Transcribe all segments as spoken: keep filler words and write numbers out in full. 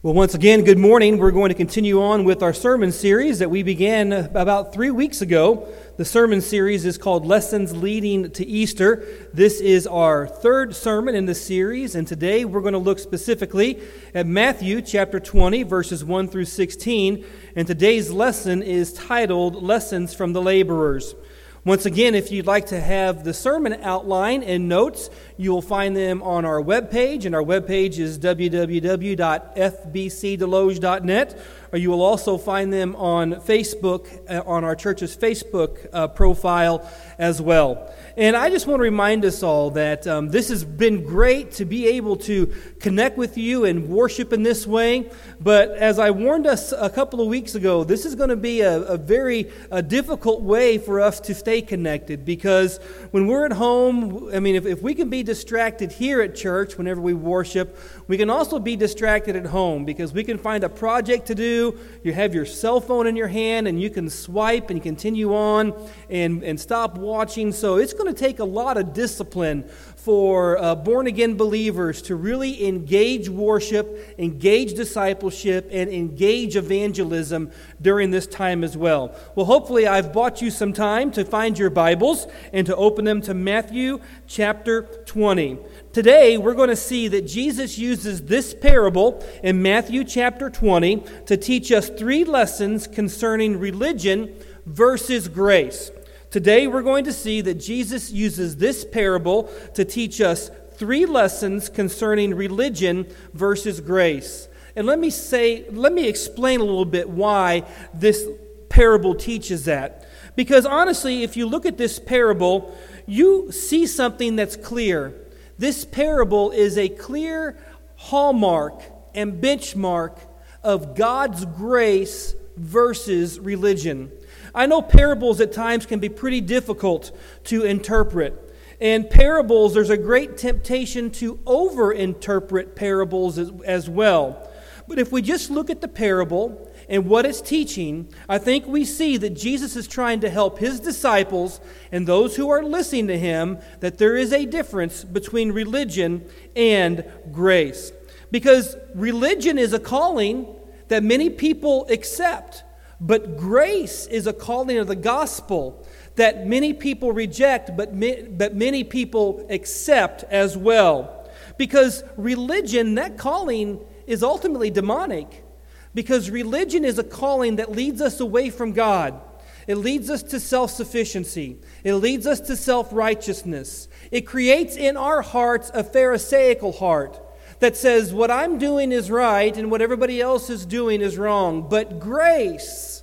Well, once again, good morning. We're going to continue on with our sermon series that we began about three weeks ago. The sermon series is called Lessons Leading to Easter. This is our third sermon in the series, and today we're going to look specifically at Matthew chapter twenty, verses one through sixteen, and today's lesson is titled Lessons from the Laborers. Once again, if you'd like to have the sermon outline and notes, you will find them on our webpage, and our webpage is w w w dot f b c deloge dot net, or you will also find them on Facebook, uh, on our church's Facebook uh, profile as well. And I just want to remind us all that um, this has been great to be able to connect with you and worship in this way, but as I warned us a couple of weeks ago, this is going to be a, a very a difficult way for us to stay connected, because when we're at home, I mean, if, if we can be distracted here at church whenever we worship, we can also be distracted at home, because we can find a project to do. You have your cell phone in your hand and you can swipe and continue on and, and stop watching. So it's going to take a lot of discipline for uh, born-again believers to really engage worship, engage discipleship, and engage evangelism during this time as well. Well, hopefully I've bought you some time to find your Bibles and to open them to Matthew chapter twenty. Today, we're going to see that Jesus uses this parable in Matthew chapter twenty to teach us three lessons concerning religion versus grace. Today, we're going to see that Jesus uses this parable to teach us three lessons concerning religion versus grace. And let me say, let me explain a little bit why this parable teaches that. Because honestly, if you look at this parable, you see something that's clear. This parable is a clear hallmark and benchmark of God's grace versus religion. I know parables at times can be pretty difficult to interpret. And parables, there's a great temptation to over-interpret parables as, as well. But if we just look at the parable and what it's teaching, I think we see that Jesus is trying to help his disciples and those who are listening to him that there is a difference between religion and grace. Because religion is a calling that many people accept, but grace is a calling of the gospel that many people reject, but, but many people accept as well. Because religion, that calling, is ultimately demonic. Because religion is a calling that leads us away from God. It leads us to self-sufficiency. It leads us to self-righteousness. It creates in our hearts a Pharisaical heart that says what I'm doing is right and what everybody else is doing is wrong. But grace,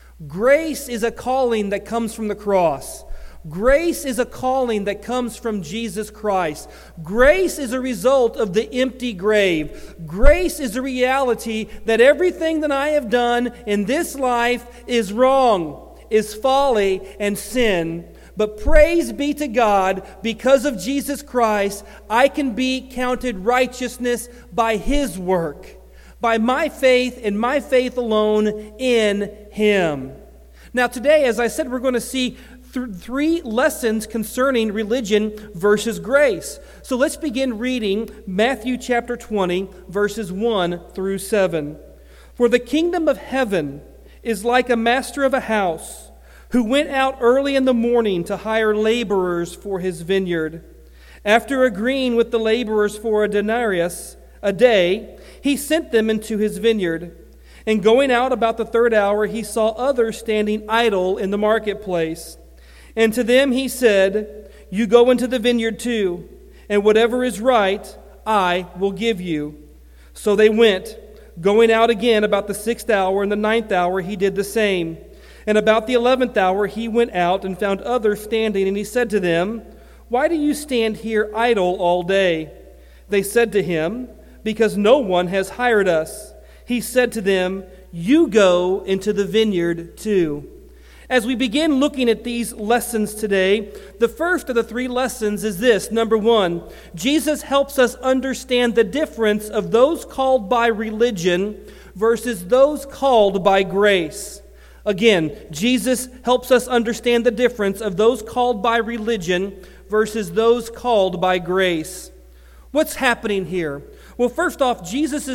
grace is a calling that comes from the cross. Grace is a calling that comes from Jesus Christ. Grace is a result of the empty grave. Grace is a reality that everything that I have done in this life is wrong, is folly and sin. But praise be to God, because of Jesus Christ, I can be counted righteousness by His work, by my faith and my faith alone in Him. Now today, as I said, we're going to see th- three lessons concerning religion versus grace. So let's begin reading Matthew chapter twenty, verses one through seven. For the kingdom of heaven is like a master of a house, who went out early in the morning to hire laborers for his vineyard. After agreeing with the laborers for a denarius a day, he sent them into his vineyard. And going out about the third hour, he saw others standing idle in the marketplace. And to them he said, "You go into the vineyard too, and whatever is right, I will give you." So they went. Going out again about the sixth hour and the ninth hour, he did the same. And about the eleventh hour he went out and found others standing, and he said to them, "Why do you stand here idle all day?" They said to him, "Because no one has hired us." He said to them, "You go into the vineyard too." As we begin looking at these lessons today, the first of the three lessons is this. Number one, Jesus helps us understand the difference of those called by religion versus those called by grace. Again, Jesus helps us understand the difference of those called by religion versus those called by grace. What's happening here? Well, first off, Jesus is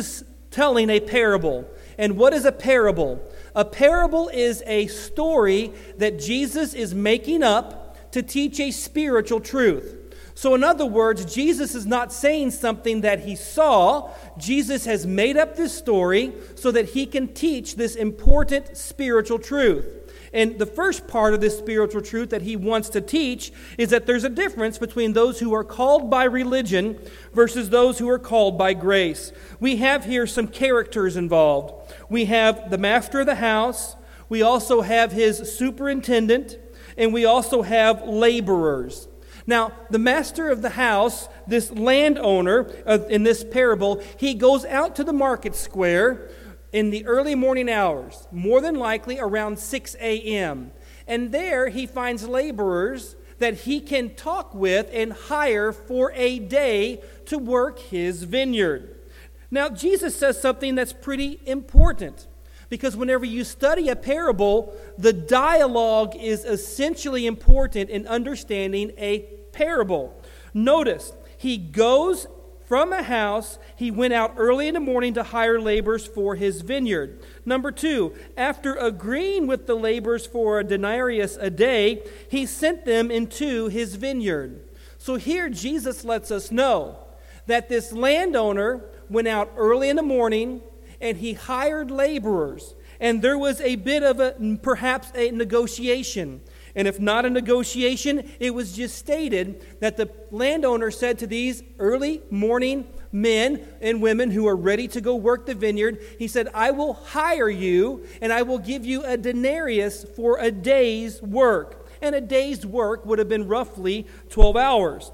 telling a parable. And what is a parable? A parable is a story that Jesus is making up to teach a spiritual truth. So in other words, Jesus is not saying something that he saw. Jesus has made up this story so that he can teach this important spiritual truth. And the first part of this spiritual truth that he wants to teach is that there's a difference between those who are called by religion versus those who are called by grace. We have here some characters involved. We have the master of the house. We also have his superintendent. And we also have laborers. Now, the master of the house, this landowner uh, in this parable, he goes out to the market square in the early morning hours, more than likely around six a.m. And there he finds laborers that he can talk with and hire for a day to work his vineyard. Now, Jesus says something that's pretty important, because whenever you study a parable, the dialogue is essentially important in understanding a parable. Notice, he goes from a house, he went out early in the morning to hire laborers for his vineyard. Number two, after agreeing with the laborers for a denarius a day, he sent them into his vineyard. So here Jesus lets us know that this landowner went out early in the morning and he hired laborers. And there was a bit of a, perhaps a negotiation. And if not a negotiation, it was just stated that the landowner said to these early morning men and women who are ready to go work the vineyard, he said, I will hire you and I will give you a denarius for a day's work. And a day's work would have been roughly twelve hours.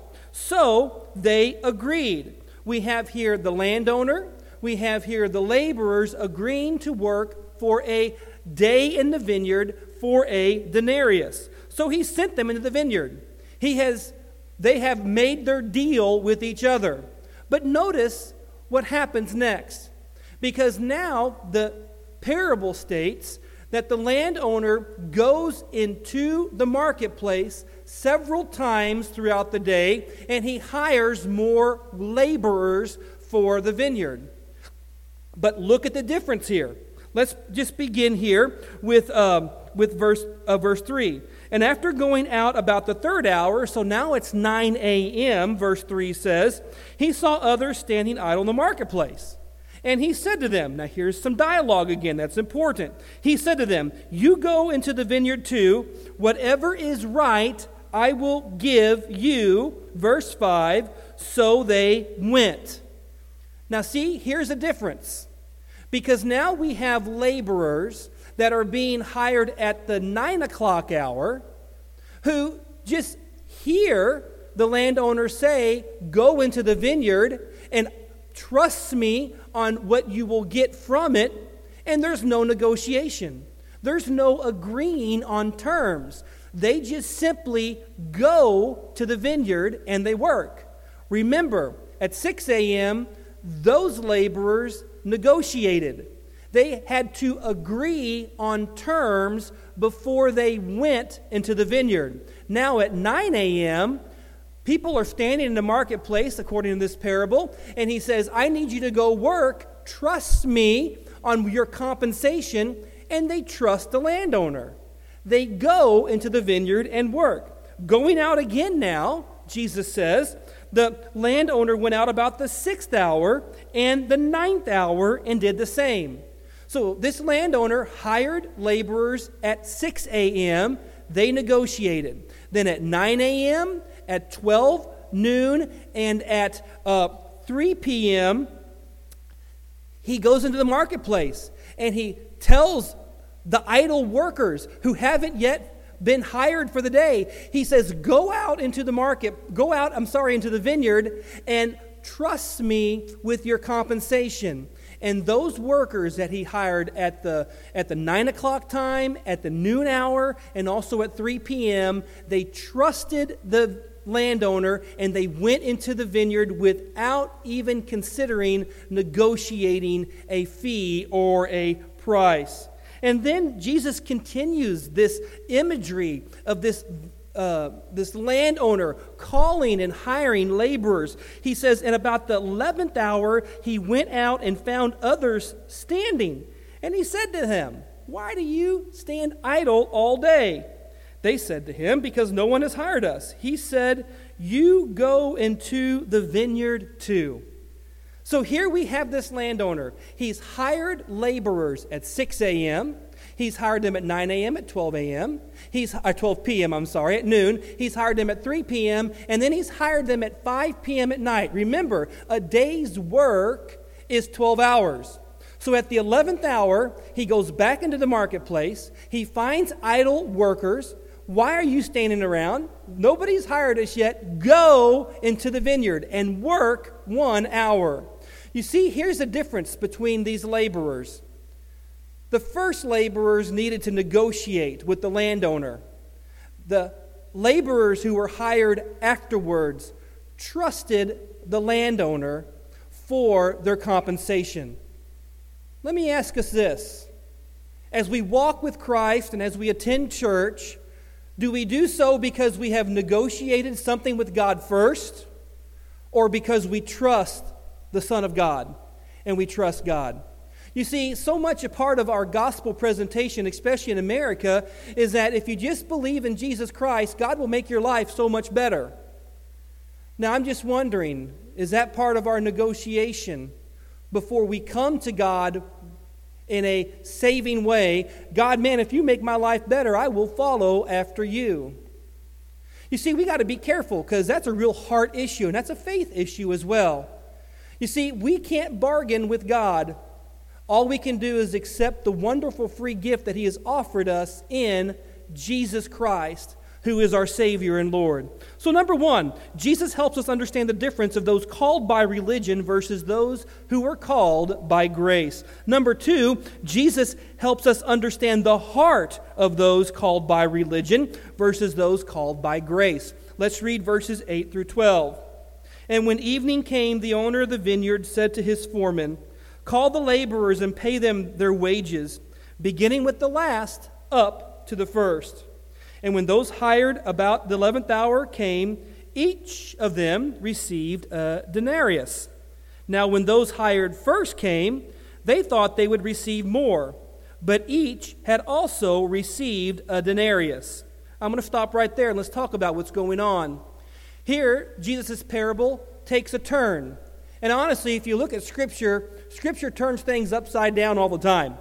So they agreed. We have here the landowner, we have here the laborers agreeing to work for a day in the vineyard for a denarius. So he sent them into the vineyard. He has, they have made their deal with each other. But notice what happens next. Because now the parable states that the landowner goes into the marketplace several times throughout the day, and he hires more laborers for the vineyard. But look at the difference here. Let's just begin here with um, with verse uh, verse three. And after going out about the third hour, so now it's nine a.m., verse three says, he saw others standing idle in the marketplace. And he said to them, now here's some dialogue again that's important. He said to them, you go into the vineyard too, whatever is right I will give you, verse five, so they went. Now see, here's a difference. Because now we have laborers that are being hired at the nine o'clock hour who just hear the landowner say, go into the vineyard and trust me on what you will get from it, and there's no negotiation. There's no agreeing on terms. They just simply go to the vineyard and they work. Remember, at six a.m., those laborers negotiated. They had to agree on terms before they went into the vineyard. Now at nine a.m., people are standing in the marketplace, according to this parable, and he says, I need you to go work. Trust me on your compensation. And they trust the landowner. They go into the vineyard and work. Going out again now, Jesus says, the landowner went out about the sixth hour and the ninth hour and did the same. So this landowner hired laborers at six a.m. They negotiated. Then at nine a.m., at twelve noon, and at uh, three p.m., he goes into the marketplace and he tells the idle workers who haven't yet been hired for the day, he says, go out into the market, go out, I'm sorry, into the vineyard and trust me with your compensation. And those workers that he hired at the at the nine o'clock time, at the noon hour, and also at three p.m., they trusted the landowner and they went into the vineyard without even considering negotiating a fee or a price. And then Jesus continues this imagery of this uh, this landowner calling and hiring laborers. He says, and about the eleventh hour, he went out and found others standing. And he said to them, why do you stand idle all day? They said to him, because no one has hired us. He said, you go into the vineyard too. So here we have this landowner. He's hired laborers at six a.m., He's hired them at nine a.m., at twelve a.m., He's or twelve p.m., I'm sorry, at noon. He's hired them at three p.m., and then he's hired them at five p.m. at night. Remember, a day's work is twelve hours. So at the eleventh hour, he goes back into the marketplace. He finds idle workers. Why are you standing around? Nobody's hired us yet. Go into the vineyard and work one hour. You see, here's the difference between these laborers. The first laborers needed to negotiate with the landowner. The laborers who were hired afterwards trusted the landowner for their compensation. Let me ask us this. As we walk with Christ and as we attend church, do we do so because we have negotiated something with God first, or because we trust the Son of God and we trust God? You see, so much a part of our gospel presentation, especially in America, is that if you just believe in Jesus Christ, God will make your life so much better. Now, I'm just wondering, is that part of our negotiation before we come to God in a saving way? God, man, if you make my life better, I will follow after you. You see, we got to be careful because that's a real heart issue, and that's a faith issue as well. You see, we can't bargain with God. All we can do is accept the wonderful free gift that He has offered us in Jesus Christ, who is our Savior and Lord. So number one, Jesus helps us understand the difference of those called by religion versus those who are called by grace. Number two, Jesus helps us understand the heart of those called by religion versus those called by grace. Let's read verses eight through twelve. And when evening came, the owner of the vineyard said to his foreman, call the laborers and pay them their wages, beginning with the last up to the first. And when those hired about the eleventh hour came, each of them received a denarius. Now when those hired first came, they thought they would receive more, but each had also received a denarius. I'm going to stop right there and let's talk about what's going on. Here, Jesus' parable takes a turn. And honestly, if you look at Scripture, Scripture turns things upside down all the time.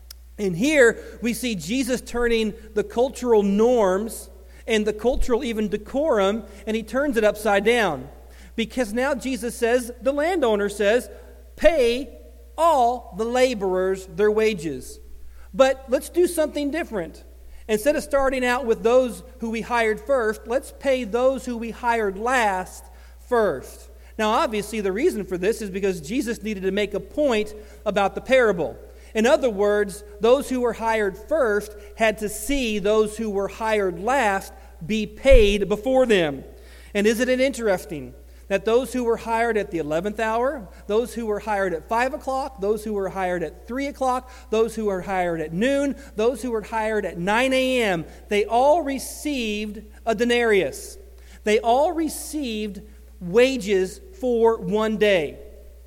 And here we see Jesus turning the cultural norms and the cultural even decorum, and He turns it upside down. Because now Jesus says, the landowner says, pay all the laborers their wages. But let's do something different. Instead of starting out with those who we hired first, let's pay those who we hired last first. Now, obviously, the reason for this is because Jesus needed to make a point about the parable. In other words, those who were hired first had to see those who were hired last be paid before them. And isn't it interesting that those who were hired at the eleventh hour, those who were hired at five o'clock, those who were hired at three o'clock, those who were hired at noon, those who were hired at nine a.m., they all received a denarius. They all received wages for one day.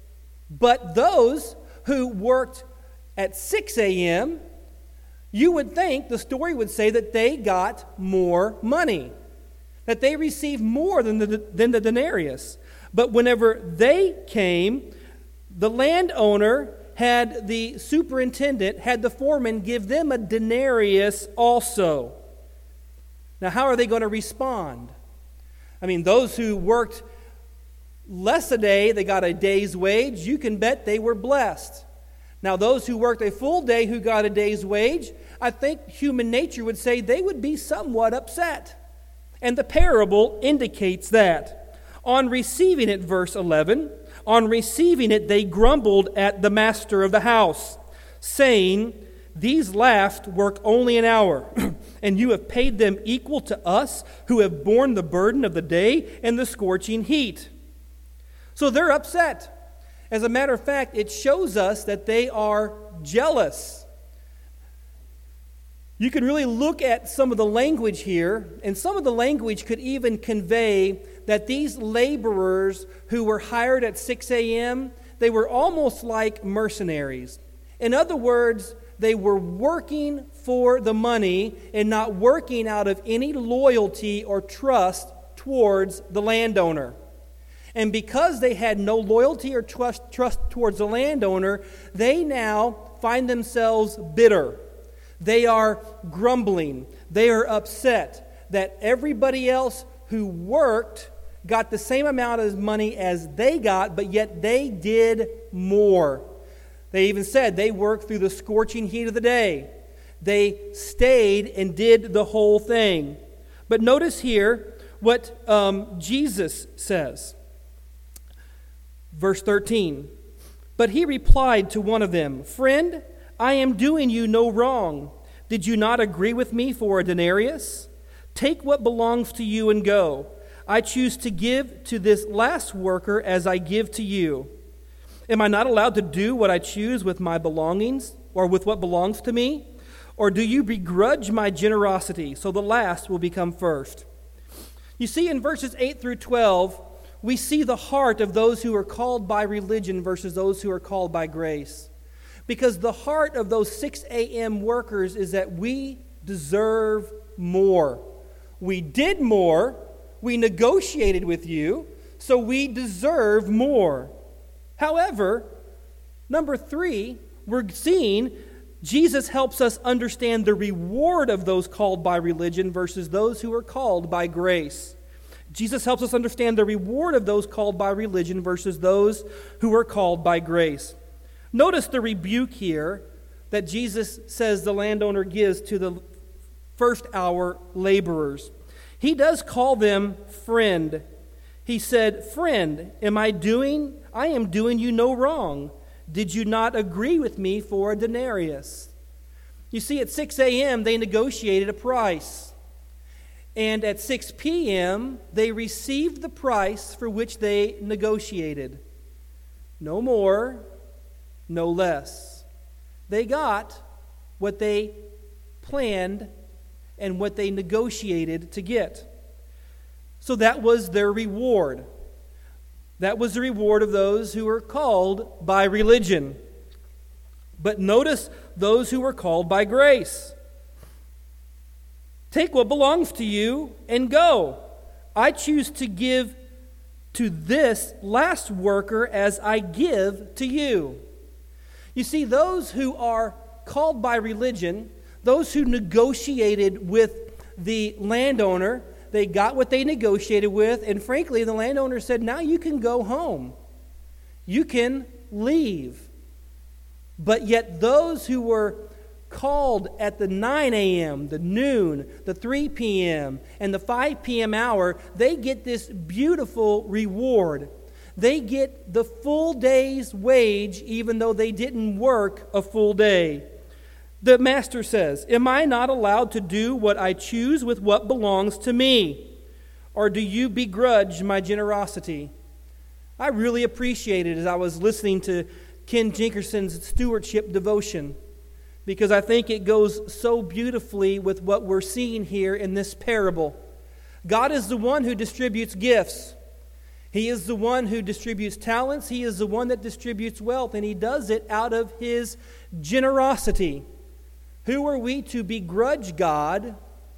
But those who worked at six a.m., you would think the story would say that they got more money, that they received more than the, than the denarius. But whenever they came, the landowner had the superintendent, had the foreman give them a denarius also. Now, how are they going to respond? I mean, those who worked less a day, they got a day's wage. You can bet they were blessed. Now, those who worked a full day who got a day's wage, I think human nature would say they would be somewhat upset. And the parable indicates that. On receiving it, verse eleven, on receiving it, they grumbled at the master of the house, saying, these last work only an hour, and you have paid them equal to us who have borne the burden of the day and the scorching heat. So they're upset. As a matter of fact, it shows us that they are jealous. You can really look at some of the language here, and some of the language could even convey that these laborers who were hired at six a.m., they were almost like mercenaries. In other words, they were working for the money and not working out of any loyalty or trust towards the landowner. And because they had no loyalty or trust, trust towards the landowner, they now find themselves bitter. They are grumbling. They are upset that everybody else who worked got the same amount of money as they got, but yet they did more. They even said they worked through the scorching heat of the day. They stayed and did the whole thing. But notice here what um, Jesus says. Verse thirteen. But he replied to one of them, "Friend, I am doing you no wrong. Did you not agree with me for a denarius? Take what belongs to you and go. I choose to give to this last worker as I give to you. Am I not allowed to do what I choose with my belongings or with what belongs to me? Or do you begrudge my generosity so the last will become first?" You see, in verses eight through twelve, we see the heart of those who are called by religion versus those who are called by grace. Because the heart of those six a.m. workers is that we deserve more. We did more. We negotiated with you, so we deserve more. However, number three, we're seeing Jesus helps us understand the reward of those called by religion versus those who are called by grace. Jesus helps us understand the reward of those called by religion versus those who are called by grace. Notice the rebuke here that Jesus says the landowner gives to the first hour laborers. He does call them friend. He said, "Friend, am I doing, I am doing you no wrong. Did you not agree with me for a denarius?" You see, at six a.m. they negotiated a price. And at six p.m. they received the price for which they negotiated. No more, no less. They got what they planned and what they negotiated to get. So that was their reward. That was the reward of those who were called by religion. But notice those who were called by grace. Take what belongs to you and go. I choose to give to this last worker as I give to you. You see, those who are called by religion, those who negotiated with the landowner, they got what they negotiated with, and frankly, the landowner said, now you can go home. You can leave. But yet those who were called at the nine a.m., the noon, the three p.m., and the five p.m. hour, they get this beautiful reward. They get the full day's wage even though they didn't work a full day. The master says, "Am I not allowed to do what I choose with what belongs to me? Or do you begrudge my generosity?" I really appreciated as I was listening to Ken Jenkerson's stewardship devotion, because I think it goes so beautifully with what we're seeing here in this parable. God is the one who distributes gifts. He is the one who distributes talents. He is the one that distributes wealth, and He does it out of His generosity. Who are we to begrudge God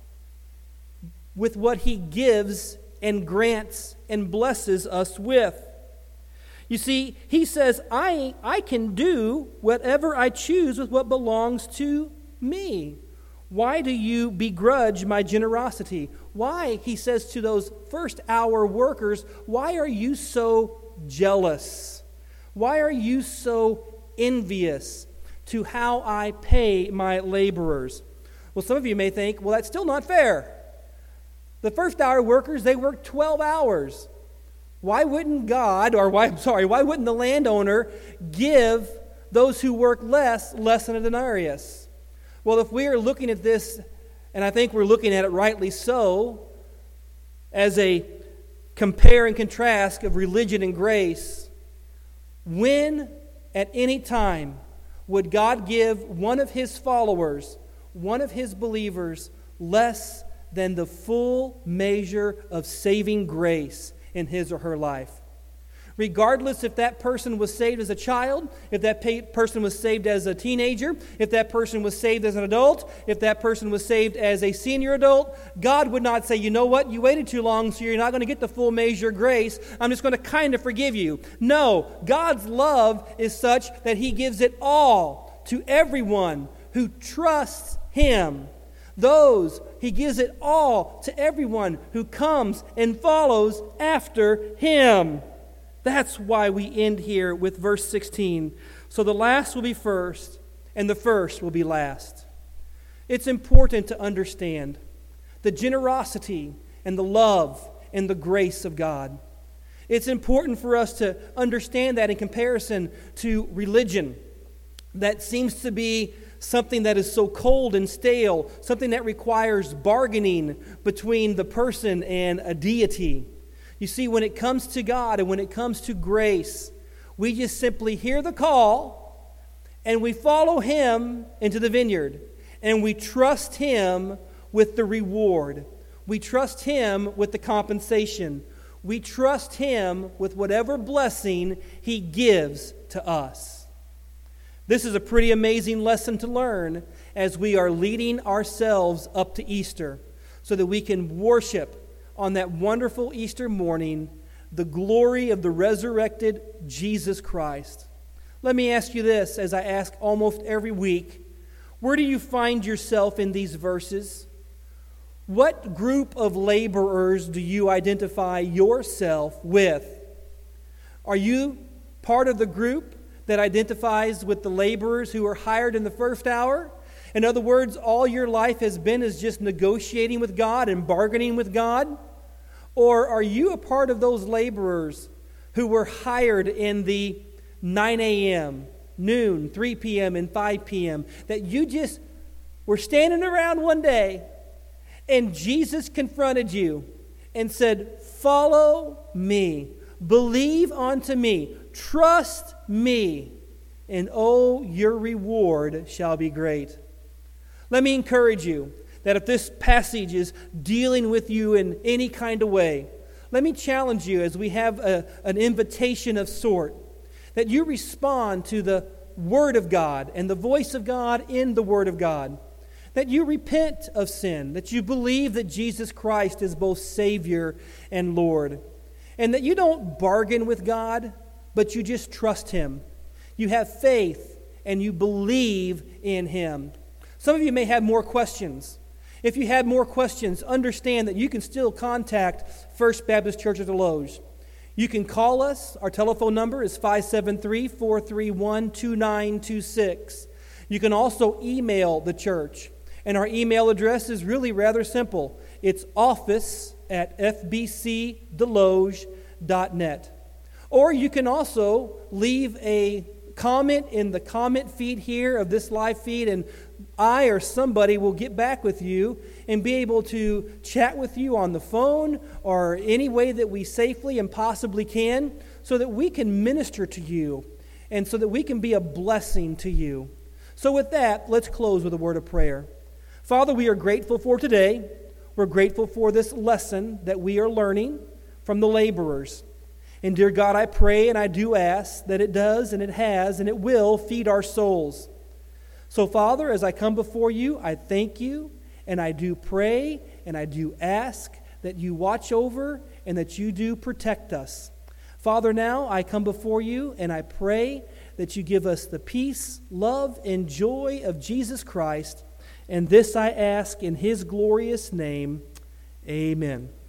with what He gives and grants and blesses us with? You see, He says, I, I can do whatever I choose with what belongs to me. Why do you begrudge my generosity? Why, He says to those first hour workers, why are you so jealous? Why are you so envious to how I pay my laborers? Well, some of you may think, well, that's still not fair. The first hour workers, they work twelve hours. Why wouldn't God, or why, I'm sorry, why wouldn't the landowner give those who work less, less than a denarius? Well, if we are looking at this, and I think we're looking at it rightly so, as a compare and contrast of religion and grace, when at any time would God give one of His followers one of his believers less than the full measure of saving grace in his or her life. Regardless if that person was saved as a child, if that pa- person was saved as a teenager, if that person was saved as an adult, if that person was saved as a senior adult, God would not say, you know what, you waited too long, so you're not going to get the full measure of grace. I'm just going to kind of forgive you. No, God's love is such that he gives it all to everyone who trusts him. Those, he gives it all to everyone who comes and follows after him. That's why we end here with verse sixteen. So the last will be first, and the first will be last. It's important to understand the generosity and the love and the grace of God. It's important for us to understand that in comparison to religion that seems to be something that is so cold and stale, something that requires bargaining between the person and a deity. You see, when it comes to God and when it comes to grace, we just simply hear the call and we follow him into the vineyard and we trust him with the reward. We trust him with the compensation. We trust him with whatever blessing he gives to us. This is a pretty amazing lesson to learn as we are leading ourselves up to Easter so that we can worship on that wonderful Easter morning the glory of the resurrected Jesus Christ. Let me ask you this, as I ask almost every week, where do you find yourself in these verses? What group of laborers do you identify yourself with? Are you part of the group that identifies with the laborers who were hired in the first hour? In other words, all your life has been is just negotiating with God and bargaining with God? Or are you a part of those laborers who were hired in the nine a.m., noon, three p.m., and five p.m., that you just were standing around one day and Jesus confronted you and said, follow me, believe unto me, trust me, and oh, your reward shall be great. Let me encourage you that if this passage is dealing with you in any kind of way, let me challenge you as we have a, an invitation of sort, that you respond to the Word of God and the voice of God in the Word of God, that you repent of sin, that you believe that Jesus Christ is both Savior and Lord, and that you don't bargain with God, but you just trust him. You have faith and you believe in him. Some of you may have more questions. If you have more questions, understand that you can still contact First Baptist Church of Deloge. You can call us. Our telephone number is five seven three, four three one, two nine two six. You can also email the church. And our email address is really rather simple. It's office at f b c deloge dot net. Or you can also leave a comment in the comment feed here of this live feed, and I or somebody will get back with you and be able to chat with you on the phone or any way that we safely and possibly can, so that we can minister to you and so that we can be a blessing to you. So with that, let's close with a word of prayer. Father, we are grateful for today. We're grateful for this lesson that we are learning from the laborers. And dear God, I pray and I do ask that it does and it has and it will feed our souls. So Father, as I come before you, I thank you and I do pray and I do ask that you watch over and that you do protect us. Father, now I come before you and I pray that you give us the peace, love, and joy of Jesus Christ. And this I ask in his glorious name. Amen.